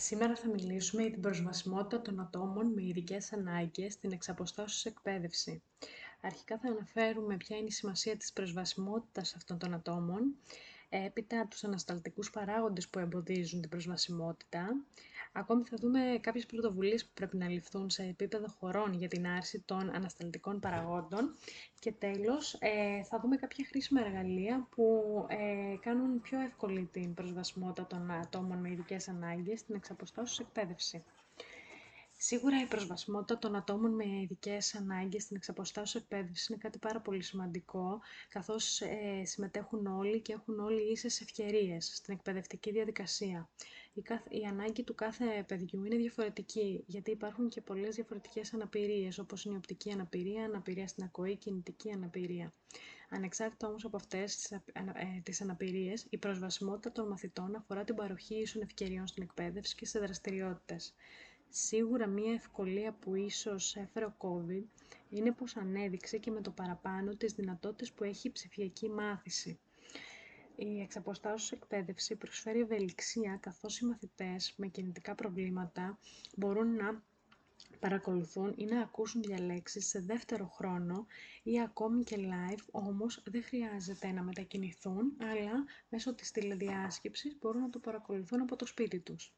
Σήμερα θα μιλήσουμε για την προσβασιμότητα των ατόμων με ειδικές ανάγκες στην εξαποστάσεως εκπαίδευση. Αρχικά θα αναφέρουμε ποια είναι η σημασία της προσβασιμότητας αυτών των ατόμων, έπειτα τους ανασταλτικούς παράγοντες που εμποδίζουν την προσβασιμότητα. Ακόμη θα δούμε κάποιες πρωτοβουλίες που πρέπει να ληφθούν σε επίπεδο χωρών για την άρση των ανασταλτικών παραγόντων και τέλος θα δούμε κάποια χρήσιμα εργαλεία που κάνουν πιο εύκολη την προσβασιμότητα των ατόμων με ειδικές ανάγκες στην εξαποστάσεως εκπαίδευση. Σίγουρα η προσβασιμότητα των ατόμων με ειδικές ανάγκες στην εξαποστάσεως εκπαίδευση είναι κάτι πάρα πολύ σημαντικό, καθώς συμμετέχουν όλοι και έχουν όλοι ίσες ευκαιρίες στην εκπαιδευτική διαδικασία. Η ανάγκη του κάθε παιδιού είναι διαφορετική, γιατί υπάρχουν και πολλές διαφορετικές αναπηρίες, όπως είναι η οπτική αναπηρία, αναπηρία στην ακοή, κινητική αναπηρία. Ανεξάρτητα όμως από αυτές τις αναπηρίες, η προσβασιμότητα των μαθητών αφορά την παροχή ίσων ευκαιριών στην εκπαίδευση και σε δραστηριότητες. Σίγουρα μία ευκολία που ίσως έφερε ο COVID είναι πως ανέδειξε και με το παραπάνω τις δυνατότητες που έχει η ψηφιακή μάθηση. Η εξαποστάσεως εκπαίδευση προσφέρει ευελιξία, καθώς οι μαθητές με κινητικά προβλήματα μπορούν να παρακολουθούν ή να ακούσουν διαλέξεις σε δεύτερο χρόνο ή ακόμη και live, όμως δεν χρειάζεται να μετακινηθούν, αλλά μέσω της τηλεδιάσκεψης μπορούν να το παρακολουθούν από το σπίτι τους.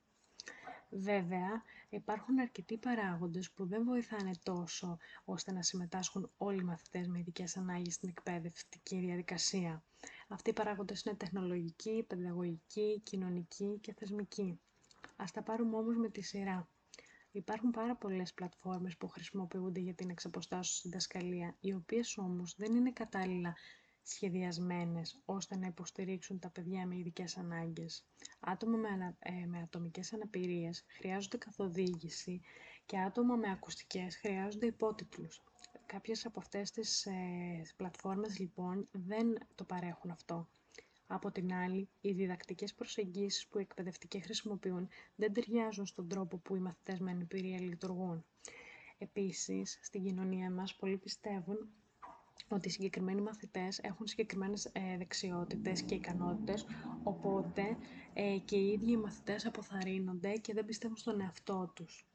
Βέβαια, υπάρχουν αρκετοί παράγοντες που δεν βοηθάνε τόσο ώστε να συμμετάσχουν όλοι οι μαθητές με ειδικές ανάγκες στην εκπαιδευτική διαδικασία. Αυτοί οι παράγοντες είναι τεχνολογικοί, παιδαγωγικοί, κοινωνικοί και θεσμικοί. Ας τα πάρουμε όμως με τη σειρά. Υπάρχουν πάρα πολλές πλατφόρμες που χρησιμοποιούνται για την εξαποστάσεως διδασκαλία, οι οποίες όμως δεν είναι κατάλληλα σχεδιασμένες ώστε να υποστηρίξουν τα παιδιά με ειδικές ανάγκες. Άτομα με ατομικές αναπηρίες χρειάζονται καθοδήγηση και άτομα με ακουστικές χρειάζονται υπότιτλους. Κάποιες από αυτές τις πλατφόρμες λοιπόν δεν το παρέχουν αυτό. Από την άλλη, οι διδακτικές προσεγγίσεις που οι εκπαιδευτικοί χρησιμοποιούν δεν ταιριάζουν στον τρόπο που οι μαθητές με αναπηρία λειτουργούν. Επίσης, στην κοινωνία μας πολλοί πιστεύουν ότι οι συγκεκριμένοι μαθητές έχουν συγκεκριμένες δεξιότητες και ικανότητες, οπότε και οι ίδιοι οι μαθητές αποθαρρύνονται και δεν πιστεύουν στον εαυτό τους.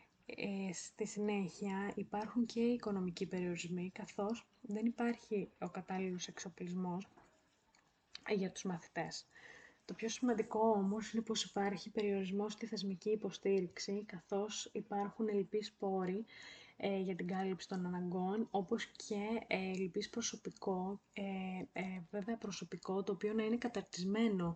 Στη συνέχεια υπάρχουν και οι οικονομικοί περιορισμοί, καθώς δεν υπάρχει ο κατάλληλος εξοπλισμός για τους μαθητές. Το πιο σημαντικό όμως είναι πως υπάρχει περιορισμός στη θεσμική υποστήριξη, καθώς υπάρχουν ελλειπείς πόροι για την κάλυψη των αναγκών, όπως και ελλειπής προσωπικό, βέβαια προσωπικό το οποίο να είναι καταρτισμένο,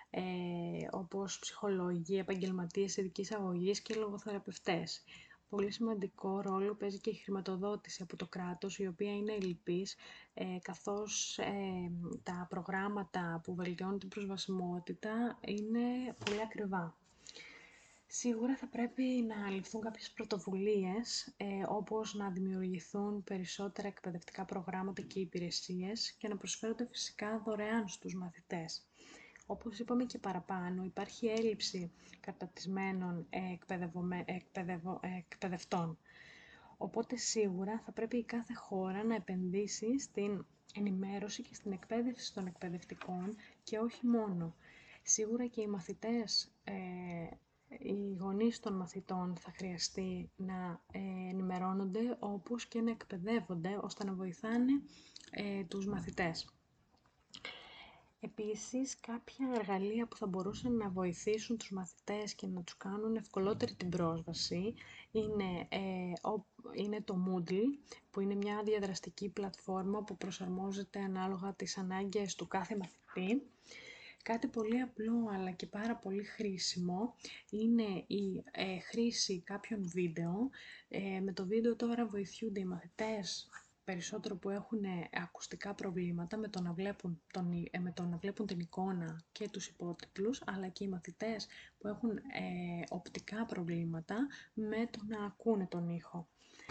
όπως ψυχολόγοι, επαγγελματίες ειδικής αγωγής και λογοθεραπευτές. Πολύ σημαντικό ρόλο παίζει και η χρηματοδότηση από το κράτος, η οποία είναι ελλειπής, καθώς τα προγράμματα που βελτιώνουν την προσβασιμότητα είναι πολύ ακριβά. Σίγουρα θα πρέπει να ληφθούν κάποιες πρωτοβουλίες, όπως να δημιουργηθούν περισσότερα εκπαιδευτικά προγράμματα και υπηρεσίες και να προσφέρονται φυσικά δωρεάν στους μαθητές. Όπως είπαμε και παραπάνω, υπάρχει έλλειψη καταρτισμένων εκπαιδευτών. Οπότε σίγουρα θα πρέπει η κάθε χώρα να επενδύσει στην ενημέρωση και στην εκπαίδευση των εκπαιδευτικών και όχι μόνο. Σίγουρα και οι μαθητές, οι γονείς των μαθητών θα χρειαστεί να ενημερώνονται, όπως και να εκπαιδεύονται ώστε να βοηθάνε τους μαθητές. Επίσης, κάποια εργαλεία που θα μπορούσαν να βοηθήσουν τους μαθητές και να τους κάνουν ευκολότερη την πρόσβαση είναι το Moodle, που είναι μια διαδραστική πλατφόρμα που προσαρμόζεται ανάλογα τις ανάγκες του κάθε μαθητή. Κάτι πολύ απλό αλλά και πάρα πολύ χρήσιμο είναι η χρήση κάποιων βίντεο. Με το βίντεο τώρα βοηθούνται οι μαθητές περισσότερο που έχουν ακουστικά προβλήματα με το να βλέπουν την εικόνα και τους υπότιτλους, αλλά και οι μαθητές που έχουν οπτικά προβλήματα με το να ακούνε τον ήχο.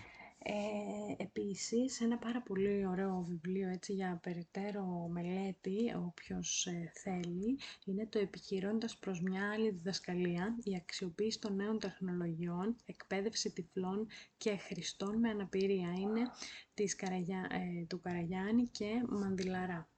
Επίσης, ένα πάρα πολύ ωραίο βιβλίο έτσι, για περαιτέρω μελέτη, όποιος θέλει, είναι το «Επιχειρώντας προς μια άλλη διδασκαλία, η αξιοποίηση των νέων τεχνολογιών, εκπαίδευση τυφλών και χρηστών με αναπηρία». Είναι του Καραγιάννη και Μανδυλαρά.